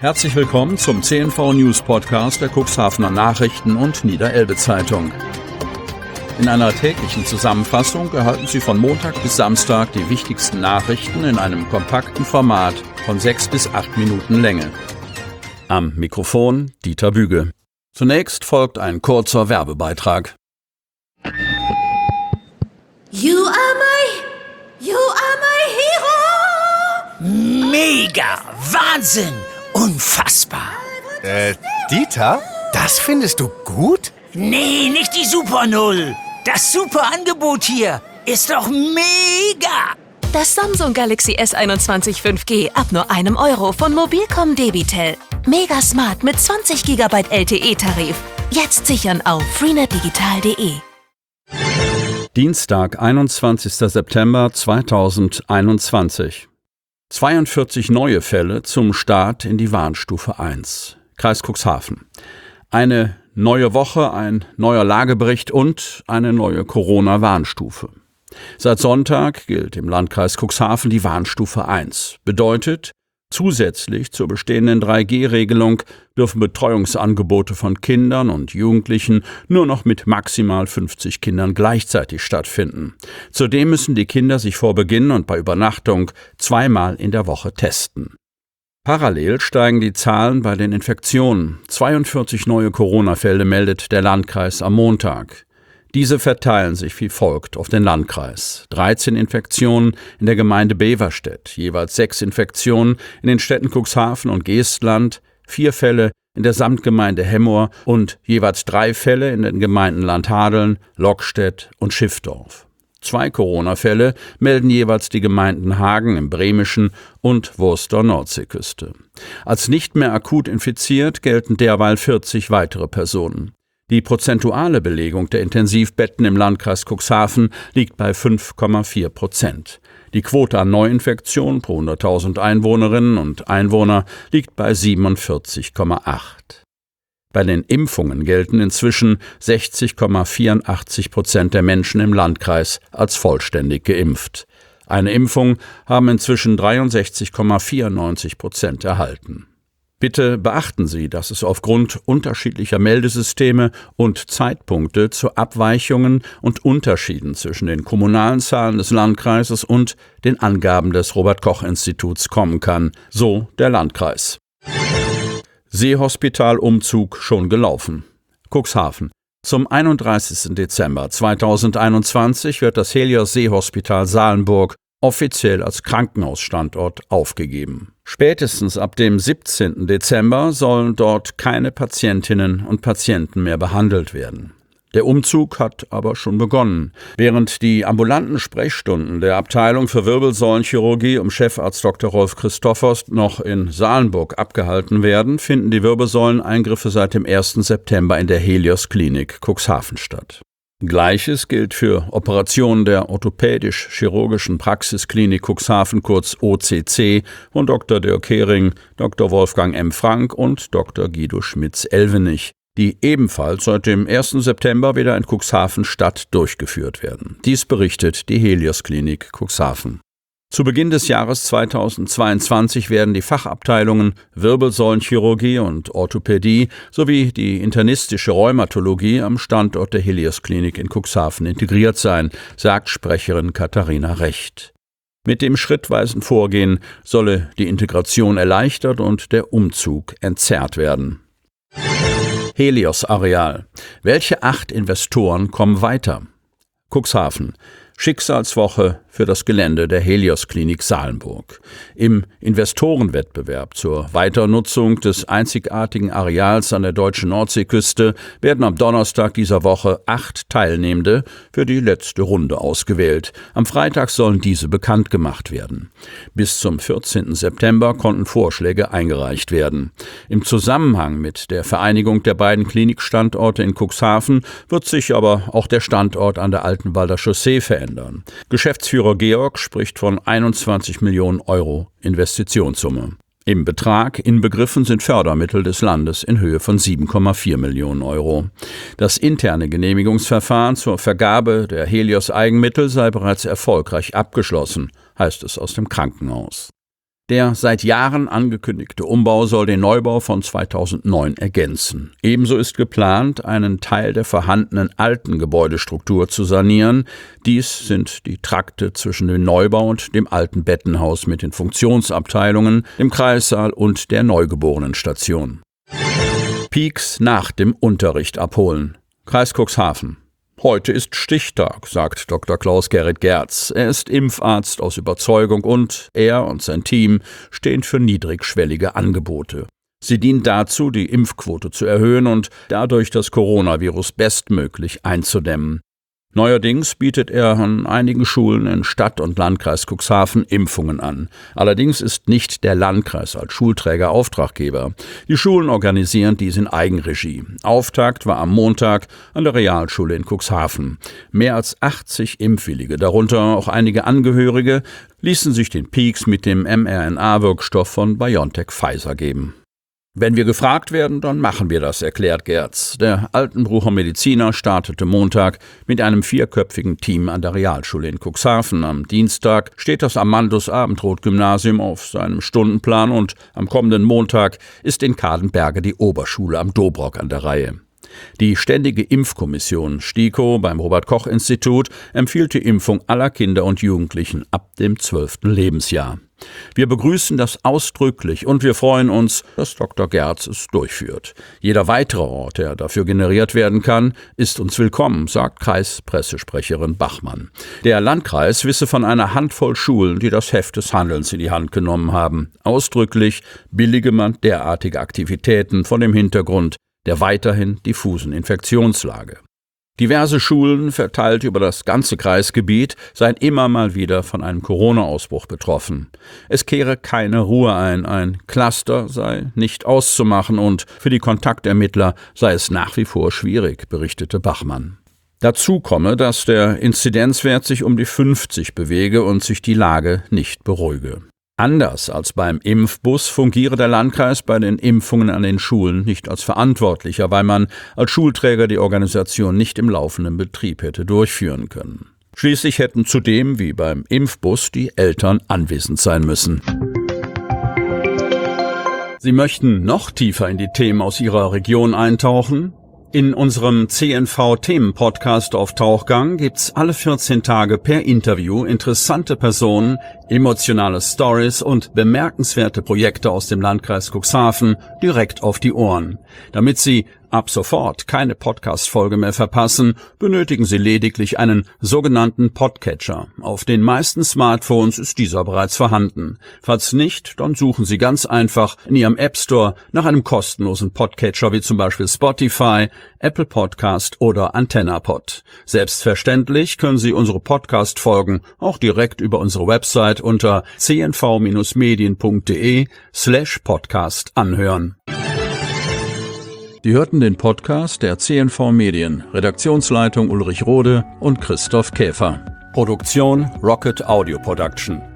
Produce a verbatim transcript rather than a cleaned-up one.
Herzlich willkommen zum C N V News Podcast der Cuxhavener Nachrichten und Niederelbe Zeitung. In einer täglichen Zusammenfassung erhalten Sie von Montag bis Samstag die wichtigsten Nachrichten in einem kompakten Format von sechs bis acht Minuten Länge. Am Mikrofon Dieter Büge. Zunächst folgt ein kurzer Werbebeitrag. You are my, you are my hero! Mega! Wahnsinn! Unfassbar! Äh, Dieter? Das findest du gut? Nee, nicht die Super Null. Das super Angebot hier ist doch mega! Das Samsung Galaxy S einundzwanzig fünf G ab nur einem Euro von Mobilcom Debitel. Mega smart mit zwanzig Gigabyte L T E-Tarif. Jetzt sichern auf freenet digital punkt de. Dienstag, einundzwanzigster September zweitausendeinundzwanzig. zweiundvierzig neue Fälle zum Start in die Warnstufe eins. Kreis Cuxhaven. Eine neue Woche, ein neuer Lagebericht und eine neue Corona-Warnstufe. Seit Sonntag gilt im Landkreis Cuxhaven die Warnstufe eins. Bedeutet, zusätzlich zur bestehenden drei G Regelung dürfen Betreuungsangebote von Kindern und Jugendlichen nur noch mit maximal fünfzig Kindern gleichzeitig stattfinden. Zudem müssen die Kinder sich vor Beginn und bei Übernachtung zweimal in der Woche testen. Parallel steigen die Zahlen bei den Infektionen. zweiundvierzig neue Corona-Fälle meldet der Landkreis am Montag. Diese verteilen sich wie folgt auf den Landkreis. dreizehn Infektionen in der Gemeinde Beverstedt, jeweils sechs Infektionen in den Städten Cuxhaven und Geestland, vier Fälle in der Samtgemeinde Hemmoor und jeweils drei Fälle in den Gemeinden Landhadeln, Lockstedt und Schiffdorf. Zwei Corona-Fälle melden jeweils die Gemeinden Hagen im Bremischen und Wurster Nordseeküste. Als nicht mehr akut infiziert gelten derweil vierzig weitere Personen. Die prozentuale Belegung der Intensivbetten im Landkreis Cuxhaven liegt bei fünf Komma vier Prozent. Die Quote an Neuinfektionen pro hunderttausend Einwohnerinnen und Einwohner liegt bei siebenundvierzig Komma acht. Bei den Impfungen gelten inzwischen sechzig Komma vierundachtzig Prozent der Menschen im Landkreis als vollständig geimpft. Eine Impfung haben inzwischen dreiundsechzig Komma vierundneunzig Prozent erhalten. Bitte beachten Sie, dass es aufgrund unterschiedlicher Meldesysteme und Zeitpunkte zu Abweichungen und Unterschieden zwischen den kommunalen Zahlen des Landkreises und den Angaben des Robert-Koch-Instituts kommen kann, so der Landkreis. Seehospital-Umzug schon gelaufen. Cuxhaven. Zum einunddreißigsten Dezember zweitausendeinundzwanzig wird das Helios Seehospital Salenburg offiziell als Krankenhausstandort aufgegeben. Spätestens ab dem siebzehnten Dezember sollen dort keine Patientinnen und Patienten mehr behandelt werden. Der Umzug hat aber schon begonnen. Während die ambulanten Sprechstunden der Abteilung für Wirbelsäulenchirurgie um Chefarzt Doktor Rolf Christophers noch in Salenburg abgehalten werden, finden die Wirbelsäuleneingriffe seit dem ersten September in der Helios Klinik Cuxhaven statt. Gleiches gilt für Operationen der orthopädisch-chirurgischen Praxisklinik Cuxhaven, kurz O C C, von Doktor Dirk Hering, Doktor Wolfgang M. Frank und Doktor Guido Schmitz-Elvenich, die ebenfalls seit dem ersten September wieder in Cuxhaven Stadt durchgeführt werden. Dies berichtet die Helios Klinik Cuxhaven. Zu Beginn des Jahres zweitausendzweiundzwanzig werden die Fachabteilungen Wirbelsäulenchirurgie und Orthopädie sowie die internistische Rheumatologie am Standort der Helios Klinik in Cuxhaven integriert sein, sagt Sprecherin Katharina Recht. Mit dem schrittweisen Vorgehen solle die Integration erleichtert und der Umzug entzerrt werden. Helios-Areal. Welche acht Investoren kommen weiter? Cuxhaven. Schicksalswoche für das Gelände der Helios Klinik Salenburg. Im Investorenwettbewerb zur Weiternutzung des einzigartigen Areals an der deutschen Nordseeküste werden am Donnerstag dieser Woche acht Teilnehmende für die letzte Runde ausgewählt. Am Freitag sollen diese bekannt gemacht werden. Bis zum vierzehnten September konnten Vorschläge eingereicht werden. Im Zusammenhang mit der Vereinigung der beiden Klinikstandorte in Cuxhaven wird sich aber auch der Standort an der Altenwalder Chaussee verändern. Geschäftsführer Georg spricht von einundzwanzig Millionen Euro Investitionssumme. Im Betrag inbegriffen sind Fördermittel des Landes in Höhe von sieben Komma vier Millionen Euro. Das interne Genehmigungsverfahren zur Vergabe der Helios Eigenmittel sei bereits erfolgreich abgeschlossen, heißt es aus dem Krankenhaus. Der seit Jahren angekündigte Umbau soll den Neubau von zweitausendneun ergänzen. Ebenso ist geplant, einen Teil der vorhandenen alten Gebäudestruktur zu sanieren. Dies sind die Trakte zwischen dem Neubau und dem alten Bettenhaus mit den Funktionsabteilungen, dem Kreissaal und der Neugeborenenstation. Peaks nach dem Unterricht abholen. Kreis Cuxhaven. Heute ist Stichtag, sagt Doktor Klaus-Gerrit Gerz. Er ist Impfarzt aus Überzeugung und er und sein Team stehen für niedrigschwellige Angebote. Sie dienen dazu, die Impfquote zu erhöhen und dadurch das Coronavirus bestmöglich einzudämmen. Neuerdings bietet er an einigen Schulen in Stadt- und Landkreis Cuxhaven Impfungen an. Allerdings ist nicht der Landkreis als Schulträger Auftraggeber. Die Schulen organisieren dies in Eigenregie. Auftakt war am Montag an der Realschule in Cuxhaven. Mehr als achtzig Impfwillige, darunter auch einige Angehörige, ließen sich den Peaks mit dem mRNA-Wirkstoff von BioNTech Pfizer geben. Wenn wir gefragt werden, dann machen wir das, erklärt Gerz. Der Altenbrucher Mediziner startete Montag mit einem vierköpfigen Team an der Realschule in Cuxhaven. Am Dienstag steht das Amandus-Abendroth-Gymnasium auf seinem Stundenplan und am kommenden Montag ist in Kadenberge die Oberschule am Dobrock an der Reihe. Die Ständige Impfkommission STIKO beim Robert-Koch-Institut empfiehlt die Impfung aller Kinder und Jugendlichen ab dem zwölften Lebensjahr. Wir begrüßen das ausdrücklich und wir freuen uns, dass Doktor Gerz es durchführt. Jeder weitere Ort, der dafür generiert werden kann, ist uns willkommen, sagt Kreispressesprecherin Bachmann. Der Landkreis wisse von einer Handvoll Schulen, die das Heft des Handelns in die Hand genommen haben. Ausdrücklich billige man derartige Aktivitäten vor dem Hintergrund der weiterhin diffusen Infektionslage. Diverse Schulen, verteilt über das ganze Kreisgebiet, seien immer mal wieder von einem Corona-Ausbruch betroffen. Es kehre keine Ruhe ein, ein Cluster sei nicht auszumachen und für die Kontaktermittler sei es nach wie vor schwierig, berichtete Bachmann. Dazu komme, dass der Inzidenzwert sich um die fünfzig bewege und sich die Lage nicht beruhige. Anders als beim Impfbus fungiere der Landkreis bei den Impfungen an den Schulen nicht als Verantwortlicher, weil man als Schulträger die Organisation nicht im laufenden Betrieb hätte durchführen können. Schließlich hätten zudem, wie beim Impfbus, die Eltern anwesend sein müssen. Sie möchten noch tiefer in die Themen aus Ihrer Region eintauchen? In unserem C N V-Themen-Podcast auf Tauchgang gibt's alle vierzehn Tage per Interview interessante Personen, emotionale Stories und bemerkenswerte Projekte aus dem Landkreis Cuxhaven direkt auf die Ohren. Damit Sie ab sofort keine Podcast-Folge mehr verpassen, benötigen Sie lediglich einen sogenannten Podcatcher. Auf den meisten Smartphones ist dieser bereits vorhanden. Falls nicht, dann suchen Sie ganz einfach in Ihrem App Store nach einem kostenlosen Podcatcher wie zum Beispiel Spotify, Apple Podcast oder AntennaPod. Selbstverständlich können Sie unsere Podcast-Folgen auch direkt über unsere Website unter c n v Bindestrich medien punkt d e slash podcast anhören. Sie hörten den Podcast der C N V Medien, Redaktionsleitung Ulrich Rode und Christoph Käfer. Produktion Rocket Audio Production.